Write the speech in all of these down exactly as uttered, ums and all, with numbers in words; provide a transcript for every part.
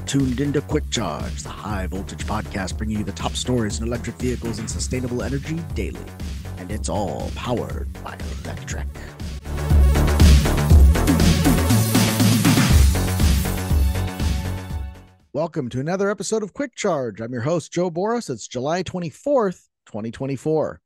tuned into Quick Charge, the high voltage podcast bringing you the top stories in electric vehicles and sustainable energy daily. And it's all powered by electric. Welcome to another episode of Quick Charge. I'm your host, Joe Boris. It's July twenty-fourth, twenty twenty-four.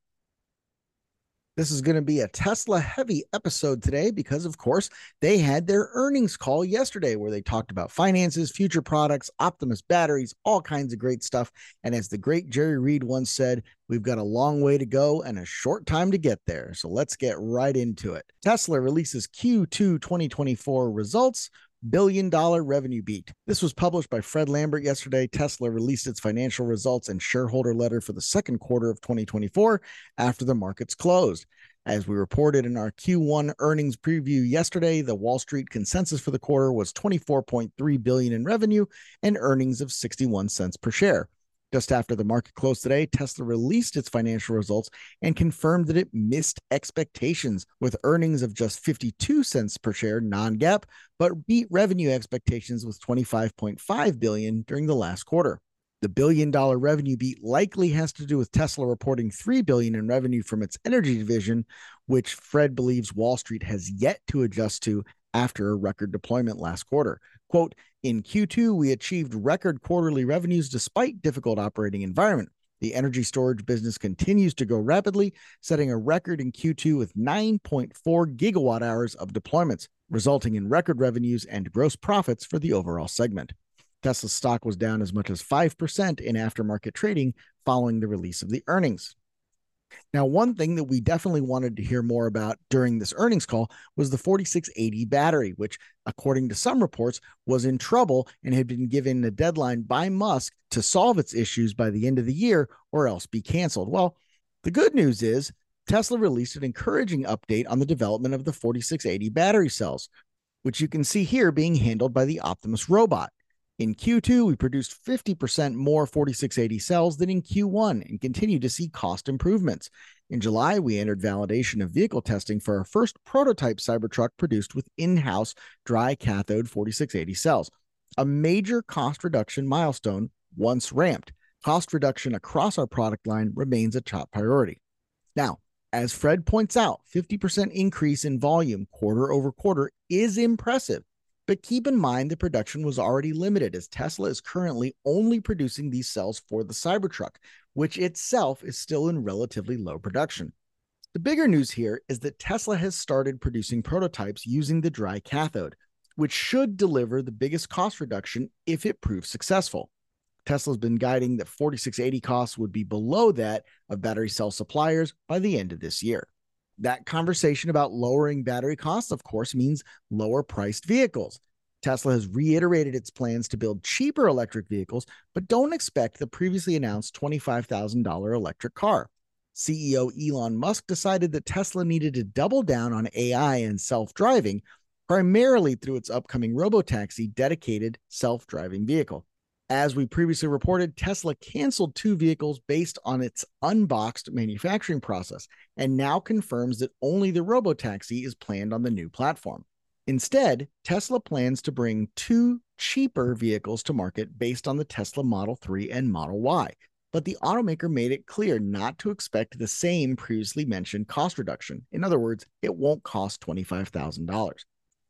This is going to be a Tesla-heavy episode today because, of course, they had their earnings call yesterday where they talked about finances, future products, Optimus batteries, all kinds of great stuff. And as the great Jerry Reed once said, we've got a long way to go and a short time to get there. So let's get right into it. Tesla releases Q two twenty twenty-four results. Billion dollar revenue beat. This was published by Fred Lambert yesterday. Tesla released its financial results and shareholder letter for the second quarter of twenty twenty-four after the markets closed. As we reported in our Q one earnings preview yesterday, the Wall Street consensus for the quarter was twenty-four point three billion dollars in revenue and earnings of sixty-one cents per share. Just after the market closed today, Tesla released its financial results and confirmed that it missed expectations with earnings of just fifty-two cents per share non-GAAP, but beat revenue expectations with twenty-five point five billion dollars during the last quarter. The billion-dollar revenue beat likely has to do with Tesla reporting three billion dollars in revenue from its energy division, which Fred believes Wall Street has yet to adjust to after a record deployment last quarter. Quote, in Q two, we achieved record quarterly revenues despite difficult operating environment. The energy storage business continues to grow rapidly, setting a record in Q two with nine point four gigawatt hours of deployments, resulting in record revenues and gross profits for the overall segment. Tesla's stock was down as much as five percent in aftermarket trading following the release of the earnings. Now, one thing that we definitely wanted to hear more about during this earnings call was the forty-six eighty battery, which, according to some reports, was in trouble and had been given a deadline by Musk to solve its issues by the end of the year or else be canceled. Well, the good news is Tesla released an encouraging update on the development of the forty-six eighty battery cells, which you can see here being handled by the Optimus robot. In Q two, we produced fifty percent more forty-six eighty cells than in Q one and continue to see cost improvements. In July, we entered validation of vehicle testing for our first prototype Cybertruck produced with in-house dry cathode forty-six eighty cells, a major cost reduction milestone once ramped. Cost reduction across our product line remains a top priority. Now, as Fred points out, fifty percent increase in volume quarter over quarter is impressive. But keep in mind the production was already limited as Tesla is currently only producing these cells for the Cybertruck, which itself is still in relatively low production. The bigger news here is that Tesla has started producing prototypes using the dry cathode, which should deliver the biggest cost reduction if it proves successful. Tesla's been guiding that forty-six eighty costs would be below that of battery cell suppliers by the end of this year. That conversation about lowering battery costs, of course, means lower priced vehicles. Tesla has reiterated its plans to build cheaper electric vehicles, but don't expect the previously announced twenty-five thousand dollars electric car. C E O Elon Musk decided that Tesla needed to double down on A I and self-driving, primarily through its upcoming robotaxi dedicated self-driving vehicle. As we previously reported, Tesla canceled two vehicles based on its unboxed manufacturing process and now confirms that only the robotaxi is planned on the new platform. Instead, Tesla plans to bring two cheaper vehicles to market based on the Tesla Model three and Model Y, but the automaker made it clear not to expect the same previously mentioned cost reduction. In other words, it won't cost twenty-five thousand dollars.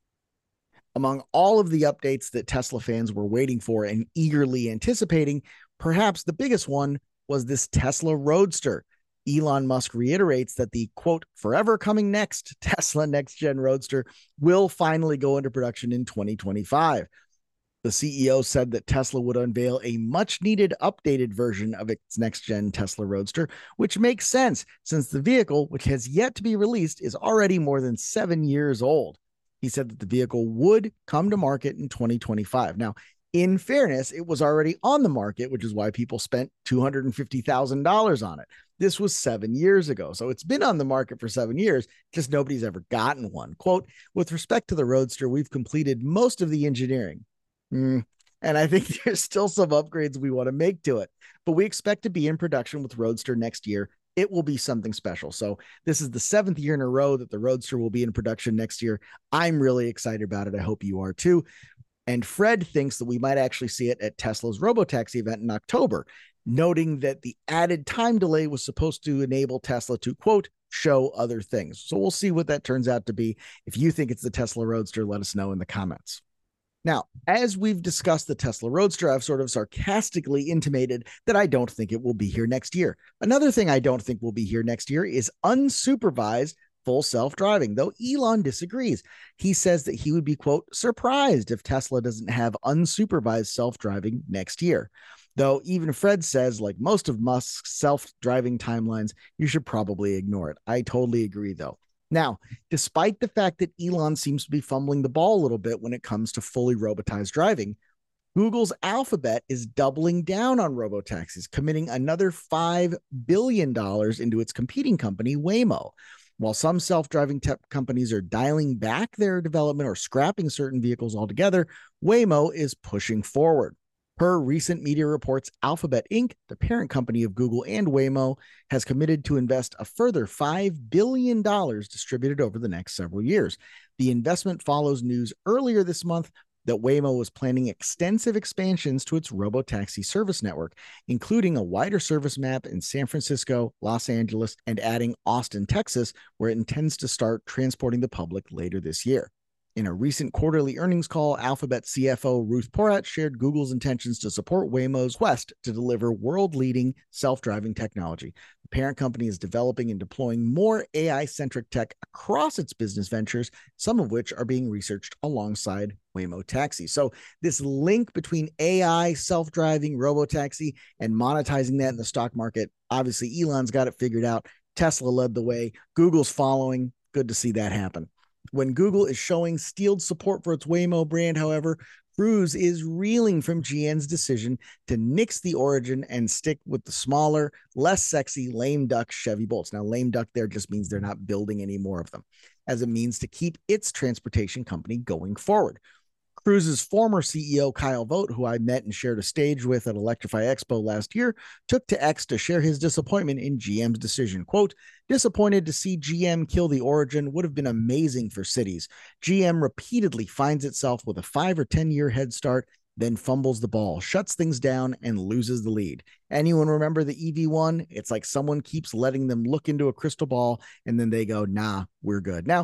Among all of the updates that Tesla fans were waiting for and eagerly anticipating, perhaps the biggest one was this Tesla Roadster. Elon Musk reiterates that the, quote, forever coming next Tesla next-gen Roadster will finally go into production in twenty twenty-five. The C E O said that Tesla would unveil a much-needed updated version of its next-gen Tesla Roadster, which makes sense since the vehicle, which has yet to be released, is already more than seven years old. He said that the vehicle would come to market in twenty twenty-five. Now, in fairness, it was already on the market, which is why people spent two hundred fifty thousand dollars on it. This was seven years ago, so it's been on the market for seven years, just nobody's ever gotten one. Quote, with respect to the Roadster, we've completed most of the engineering. Mm, and I think there's still some upgrades we want to make to it, but we expect to be in production with Roadster next year. It will be something special. So this is the seventh year in a row that the Roadster will be in production next year. I'm really excited about it. I hope you are too. And Fred thinks that we might actually see it at Tesla's Robotaxi event in October, noting that the added time delay was supposed to enable Tesla to, quote, show other things. So we'll see what that turns out to be. If you think it's the Tesla Roadster, let us know in the comments. Now, as we've discussed the Tesla Roadster, I've sort of sarcastically intimated that I don't think it will be here next year. Another thing I don't think will be here next year is unsupervised full self-driving, though Elon disagrees. He says that he would be, quote, surprised if Tesla doesn't have unsupervised self-driving next year. Though even Fred says, like most of Musk's self-driving timelines, you should probably ignore it. I totally agree, though. Now, despite the fact that Elon seems to be fumbling the ball a little bit when it comes to fully robotized driving, Google's Alphabet is doubling down on robotaxis, committing another five billion dollars into its competing company, Waymo. While some self-driving tech companies are dialing back their development or scrapping certain vehicles altogether, Waymo is pushing forward. Per recent media reports, Alphabet Incorporated, the parent company of Google and Waymo, has committed to invest a further five billion dollars distributed over the next several years. The investment follows news earlier this month that Waymo was planning extensive expansions to its robotaxi service network, including a wider service map in San Francisco, Los Angeles, and adding Austin, Texas, where it intends to start transporting the public later this year. In a recent quarterly earnings call, Alphabet C F O Ruth Porat shared Google's intentions to support Waymo's quest to deliver world-leading self-driving technology. The parent company is developing and deploying more A I-centric tech across its business ventures, some of which are being researched alongside Waymo Taxi. So this link between A I, self-driving, robotaxi, and monetizing that in the stock market, obviously Elon's got it figured out. Tesla led the way. Google's following. Good to see that happen. When Google is showing steeled support for its Waymo brand, however, Cruise is reeling from G M's decision to nix the Origin and stick with the smaller, less sexy lame duck Chevy Bolts. Now, lame duck there just means they're not building any more of them, as a means to keep its transportation company going forward. Cruise's former C E O, Kyle Vogt, who I met and shared a stage with at Electrify Expo last year, took to X to share his disappointment in G M's decision. Quote, disappointed to see G M kill the Origin would have been amazing for cities. G M repeatedly finds itself with a five or ten year head start, then fumbles the ball, shuts things down, and loses the lead. Anyone remember the E V one? It's like someone keeps letting them look into a crystal ball, and then they go, nah, we're good. Now,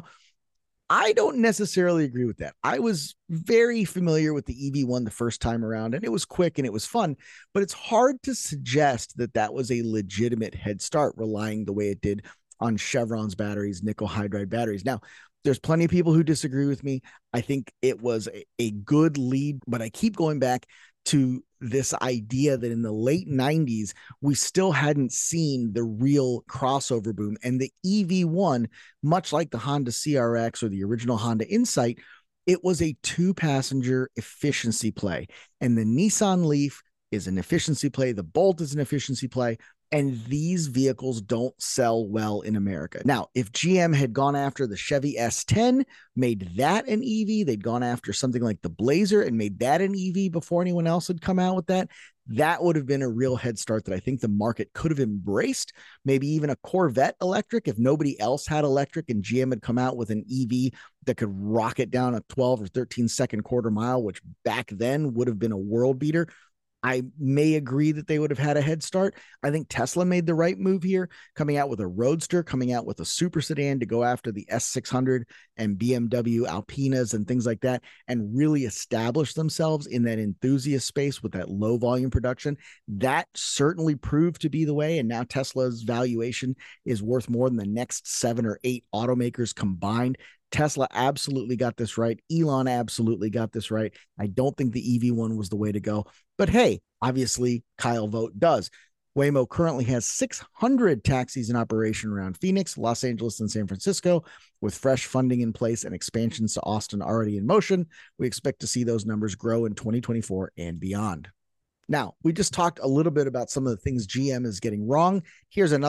I don't necessarily agree with that. I was very familiar with the E V one the first time around, and it was quick and it was fun, but it's hard to suggest that that was a legitimate head start relying the way it did on Chevron's batteries, nickel hydride batteries. Now, there's plenty of people who disagree with me. I think it was a, a good lead, but I keep going back to this idea that in the late nineties, we still hadn't seen the real crossover boom. And the E V one, much like the Honda C R X or the original Honda Insight, it was a two-passenger efficiency play. And the Nissan Leaf is an efficiency play. The Bolt is an efficiency play. And these vehicles don't sell well in America. Now, if G M had gone after the Chevy S ten, made that an E V, they'd gone after something like the Blazer and made that an E V before anyone else had come out with that, that would have been a real head start that I think the market could have embraced. Maybe even a Corvette electric if nobody else had electric and G M had come out with an E V that could rocket down a twelve or thirteen second quarter mile, which back then would have been a world beater. I may agree that they would have had a head start. I think Tesla made the right move here, coming out with a Roadster, coming out with a super sedan to go after the S six hundred and B M W Alpinas and things like that, and really establish themselves in that enthusiast space with that low volume production. That certainly proved to be the way, and now Tesla's valuation is worth more than the next seven or eight automakers combined. Tesla absolutely got this right. Elon absolutely got this right. I don't think the E V one was the way to go. But hey, obviously, Kyle Vogt does. Waymo currently has six hundred taxis in operation around Phoenix, Los Angeles, and San Francisco. With fresh funding in place and expansions to Austin already in motion, we expect to see those numbers grow in twenty twenty-four and beyond. Now, we just talked a little bit about some of the things G M is getting wrong. Here's another one.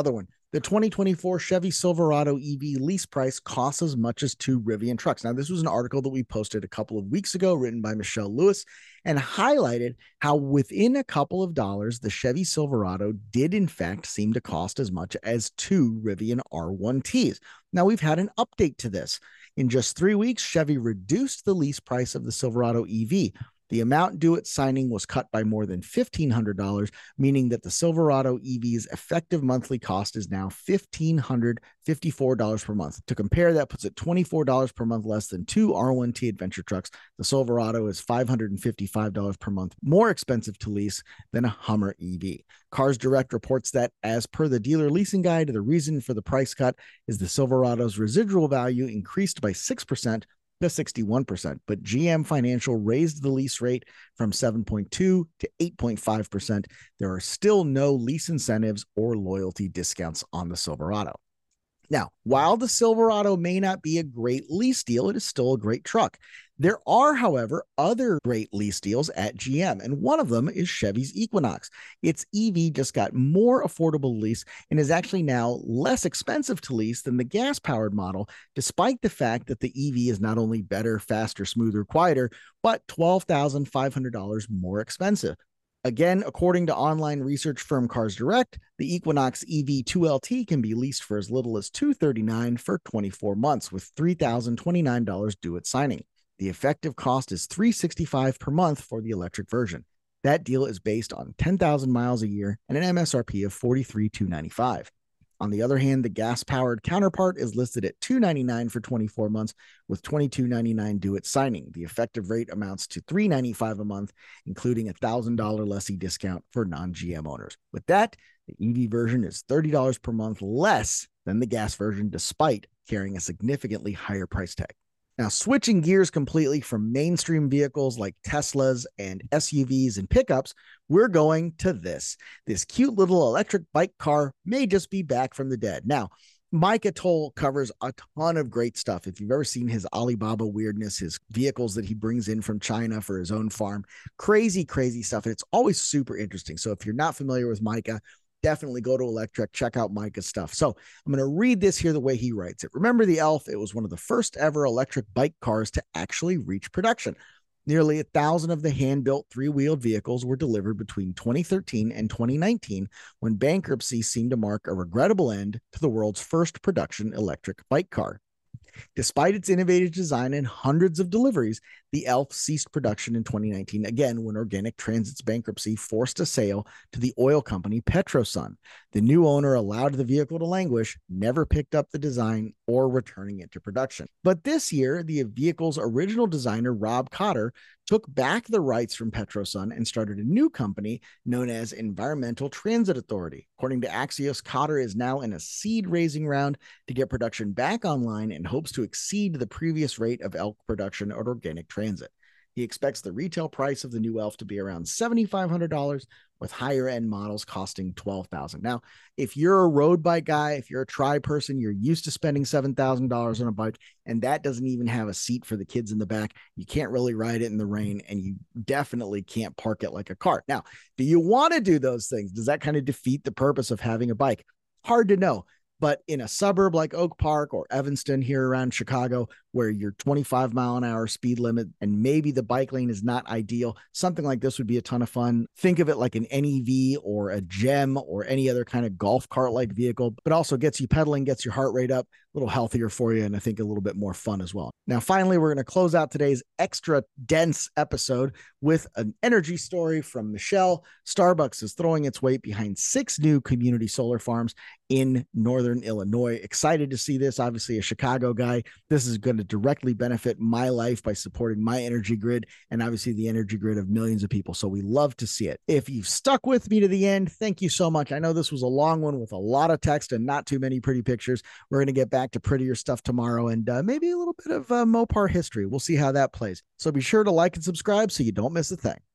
The twenty twenty-four Chevy Silverado E V lease price costs as much as two Rivian trucks. Now, this was an article that we posted a couple of weeks ago, written by Michelle Lewis, and highlighted how within a couple of dollars, the Chevy Silverado did in fact seem to cost as much as two Rivian R one Ts. Now, we've had an update to this. In just three weeks, Chevy reduced the lease price of the Silverado E V. The amount due at signing was cut by more than fifteen hundred dollars, meaning that the Silverado E V's effective monthly cost is now one thousand five hundred fifty-four dollars per month. To compare, that puts it twenty-four dollars per month less than two R one T adventure trucks. The Silverado is five hundred fifty-five dollars per month more expensive to lease than a Hummer E V. Cars Direct reports that, as per the dealer leasing guide, the reason for the price cut is the Silverado's residual value increased by six percent to sixty-one percent, but G M Financial raised the lease rate from seven point two to eight point five percent. There are still no lease incentives or loyalty discounts on the Silverado. Now, while the Silverado may not be a great lease deal, it is still a great truck. There are, however, other great lease deals at G M, and one of them is Chevy's Equinox. Its E V just got more affordable lease and is actually now less expensive to lease than the gas-powered model, despite the fact that the E V is not only better, faster, smoother, quieter, but twelve thousand five hundred dollars more expensive. Again, according to online research firm Cars Direct, the Equinox E V two L T can be leased for as little as two hundred thirty-nine dollars for twenty-four months, with three thousand twenty-nine dollars due at signing. The effective cost is three hundred sixty-five dollars per month for the electric version. That deal is based on ten thousand miles a year and an M S R P of forty-three thousand two hundred ninety-five dollars. On the other hand, the gas-powered counterpart is listed at two hundred ninety-nine dollars for twenty-four months, with twenty-two ninety-nine due at signing. The effective rate amounts to three hundred ninety-five dollars a month, including a one thousand dollars lessee discount for non-G M owners. With that, the E V version is thirty dollars per month less than the gas version, despite carrying a significantly higher price tag. Now, switching gears completely from mainstream vehicles like Teslas and S U Vs and pickups, we're going to this. This cute little electric bike car may just be back from the dead. Now, Mike Atoll covers a ton of great stuff. If you've ever seen his Alibaba weirdness, his vehicles that he brings in from China for his own farm, crazy, crazy stuff. And it's always super interesting. So if you're not familiar with Micah, definitely go to Electrek, check out Micah's stuff. So I'm going to read this here the way he writes it. Remember the Elf? It was one of the first ever electric bike cars to actually reach production. Nearly a thousand of the hand-built three-wheeled vehicles were delivered between twenty thirteen and twenty nineteen, when bankruptcy seemed to mark a regrettable end to the world's first production electric bike car. Despite its innovative design and hundreds of deliveries, the Elf ceased production in twenty nineteen, again when Organic Transit's bankruptcy forced a sale to the oil company Petrosun. The new owner allowed the vehicle to languish, never picked up the design or returning it to production. But this year, the vehicle's original designer, Rob Cotter, took back the rights from Petrosun and started a new company known as Environmental Transit Authority. According to Axios, Cotter is now in a seed-raising round to get production back online and hopes to exceed the previous rate of Elk production at Organic Transit. He expects the retail price of the new Elf to be around seven thousand five hundred dollars, with higher-end models costing twelve thousand dollars. Now, if you're a road bike guy, if you're a tri person, you're used to spending seven thousand dollars on a bike, and that doesn't even have a seat for the kids in the back, you can't really ride it in the rain, and you definitely can't park it like a car. Now, do you want to do those things? Does that kind of defeat the purpose of having a bike? Hard to know. But in a suburb like Oak Park or Evanston here around Chicago, where your twenty-five mile an hour speed limit and maybe the bike lane is not ideal, something like this would be a ton of fun. Think of it like an N E V or a GEM or any other kind of golf cart like vehicle, but also gets you pedaling, gets your heart rate up, a little healthier for you, and I think a little bit more fun as well. Now, finally, we're going to close out today's extra dense episode with an energy story from Michelle. Starbucks is throwing its weight behind six new community solar farms in Northern Illinois. Excited to see this. Obviously, a Chicago guy. This is going to directly benefit my life by supporting my energy grid and obviously the energy grid of millions of people. So we love to see it. If you've stuck with me to the end, thank you so much. I know this was a long one with a lot of text and not too many pretty pictures. We're going to get back to prettier stuff tomorrow and uh, maybe a little bit of uh, Mopar history. We'll see how that plays. So be sure to like and subscribe so you don't miss a thing.